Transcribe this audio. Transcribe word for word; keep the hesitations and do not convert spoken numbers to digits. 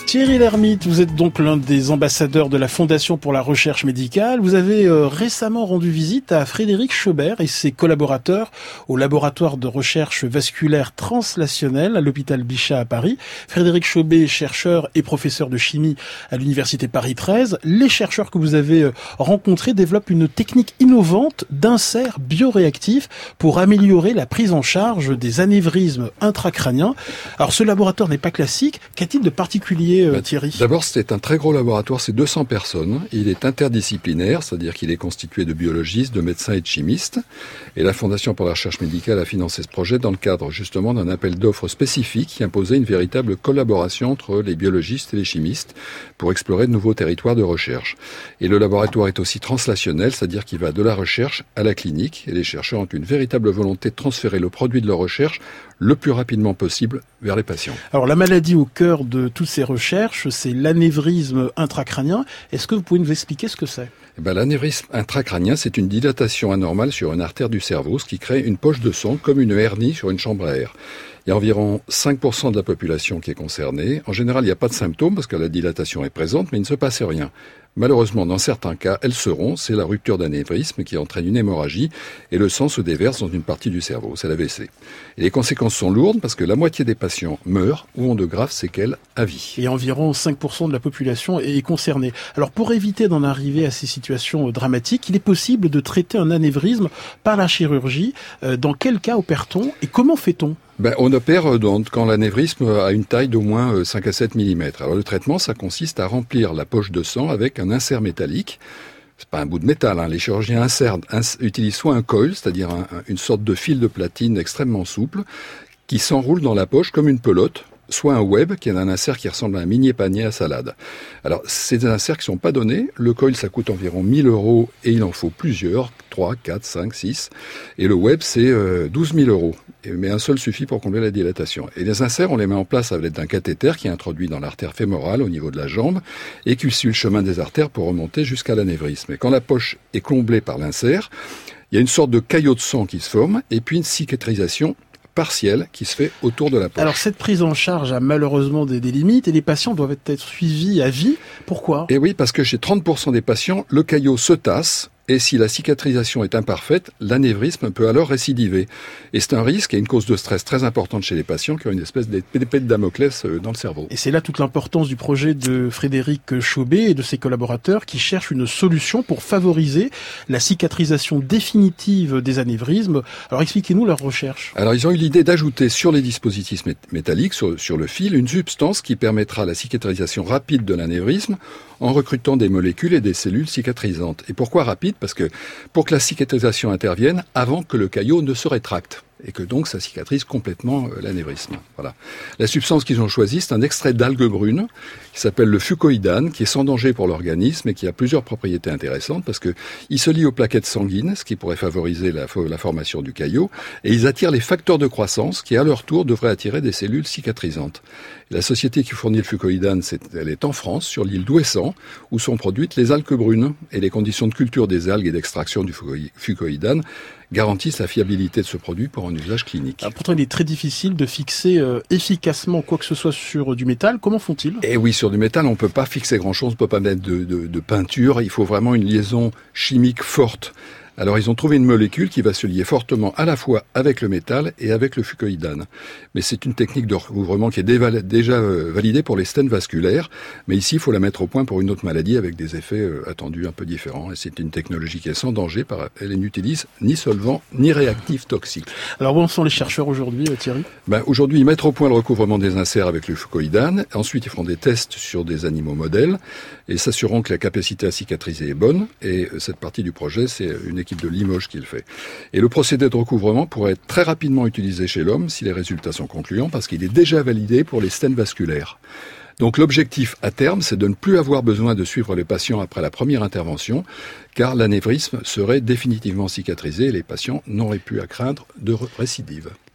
Thierry Lhermitte, vous êtes donc l'un des ambassadeurs de la Fondation pour la recherche médicale. Vous avez euh, récemment rendu visite à Frédéric Schober et ses collaborateurs au laboratoire de recherche vasculaire translationnelle à l'hôpital Bichat à Paris. Frédéric Schober, chercheur et professeur de chimie à l'université Paris treize. Les chercheurs que vous avez euh, rencontrés développent une technique innovante d'insert bioréactif pour améliorer la prise en charge des anévrismes intracrâniens. Alors ce laboratoire n'est pas classique. Qu'a-t-il de particulier, euh, Thierry ? D'abord, c'est un très gros laboratoire, c'est deux cents personnes. Il est interdisciplinaire, c'est-à-dire qu'il est constitué de biologistes, de médecins et de chimistes. Et la Fondation pour la recherche médicale a financé ce projet dans le cadre justement d'un appel d'offres spécifique qui imposait une véritable collaboration entre les biologistes et les chimistes pour explorer de nouveaux territoires de recherche. Et le laboratoire est aussi translationnel, c'est-à-dire qu'il va de la recherche à la clinique. Et les chercheurs ont une véritable volonté de transférer le produit de leur recherche le plus rapidement possible vers les patients. Alors la maladie au cœur de toutes ces recherches, c'est l'anévrisme intracrânien. Est-ce que vous pouvez nous expliquer ce que c'est ? Eh ben, l'anévrisme intracrânien, c'est une dilatation anormale sur une artère du cerveau, ce qui crée une poche de sang comme une hernie sur une chambre à air. Il y a environ cinq pour cent de la population qui est concernée. En général, il n'y a pas de symptômes parce que la dilatation est présente, mais il ne se passe rien. Malheureusement, dans certains cas, elles seront. C'est la rupture d'anévrisme qui entraîne une hémorragie et le sang se déverse dans une partie du cerveau. C'est l'A V C. Et les conséquences sont lourdes parce que la moitié des patients meurent ou ont de graves séquelles à vie. Et environ cinq pour cent de la population est concernée. Alors pour éviter d'en arriver à ces situations dramatiques, il est possible de traiter un anévrisme par la chirurgie. Dans quel cas opère-t-on et comment fait-on ? Ben, on opère donc quand l'anévrisme a une taille d'au moins cinq à sept millimètres. Alors le traitement, ça consiste à remplir la poche de sang avec un insert métallique. C'est pas un bout de métal, hein. Les chirurgiens insèrent, ins, utilisent soit un coil, c'est-à-dire un, une sorte de fil de platine extrêmement souple, qui s'enroule dans la poche comme une pelote, soit un web, qui est un insert qui ressemble à un mini panier à salade. Alors, c'est des inserts qui sont pas donnés. Le coil, ça coûte environ mille euros et il en faut plusieurs, trois, quatre, cinq, six. Et le web, c'est euh, douze mille euros. Mais un seul suffit pour combler la dilatation. Et les inserts, on les met en place avec l'aide d'un cathéter qui est introduit dans l'artère fémorale au niveau de la jambe et qui suit le chemin des artères pour remonter jusqu'à l'anévrisme. Et quand la poche est comblée par l'insert, il y a une sorte de caillot de sang qui se forme et puis une cicatrisation partielle qui se fait autour de la poche. Alors cette prise en charge a malheureusement des, des limites et les patients doivent être suivis à vie. Pourquoi ? Et oui, parce que chez trente pour cent des patients, le caillot se tasse. Et si la cicatrisation est imparfaite, l'anévrisme peut alors récidiver. Et c'est un risque et une cause de stress très importante chez les patients qui ont une espèce d'épée de Damoclès dans le cerveau. Et c'est là toute l'importance du projet de Frédéric Schober et de ses collaborateurs qui cherchent une solution pour favoriser la cicatrisation définitive des anévrismes. Alors expliquez-nous leur recherche. Alors ils ont eu l'idée d'ajouter sur les dispositifs métalliques, sur, sur le fil, une substance qui permettra la cicatrisation rapide de l'anévrisme en recrutant des molécules et des cellules cicatrisantes. Et pourquoi rapide ? Parce que pour que la cicatrisation intervienne avant que le caillot ne se rétracte et que donc ça cicatrise complètement euh, l'anévrisme. Voilà. La substance qu'ils ont choisie, c'est un extrait d'algue brune qui s'appelle le fucoïdane, qui est sans danger pour l'organisme et qui a plusieurs propriétés intéressantes parce que il se lie aux plaquettes sanguines, ce qui pourrait favoriser la, la formation du caillot, et ils attirent les facteurs de croissance qui, à leur tour, devraient attirer des cellules cicatrisantes. Et la société qui fournit le fucoïdane, c'est, elle est en France, sur l'île d'Ouessant, où sont produites les algues brunes, et les conditions de culture des algues et d'extraction du fucoïdane garantissent la fiabilité de ce produit pour un usage clinique. Alors pourtant, il est très difficile de fixer euh, efficacement quoi que ce soit sur du métal. Comment font-ils ? Eh oui, sur du métal, on ne peut pas fixer grand-chose, on ne peut pas mettre de, de, de peinture. Il faut vraiment une liaison chimique forte. Alors ils ont trouvé une molécule qui va se lier fortement à la fois avec le métal et avec le fucoïdane. Mais c'est une technique de recouvrement qui est déval- déjà validée pour les stènes vasculaires. Mais ici, il faut la mettre au point pour une autre maladie avec des effets attendus un peu différents. Et c'est une technologie qui est sans danger. Par... Elle n'utilise ni solvant ni réactifs toxiques. Alors où en sont les chercheurs aujourd'hui, Thierry ? Ben, aujourd'hui, ils mettent au point le recouvrement des inserts avec le fucoïdane. Ensuite, ils feront des tests sur des animaux modèles et s'assureront que la capacité à cicatriser est bonne. Et cette partie du projet, c'est une équipe de Limoges qui le fait. Et le procédé de recouvrement pourrait être très rapidement utilisé chez l'homme si les résultats sont concluants parce qu'il est déjà validé pour les stènes vasculaires. Donc l'objectif à terme, c'est de ne plus avoir besoin de suivre les patients après la première intervention car l'anévrisme serait définitivement cicatrisé et les patients n'auraient plus à craindre de récidive.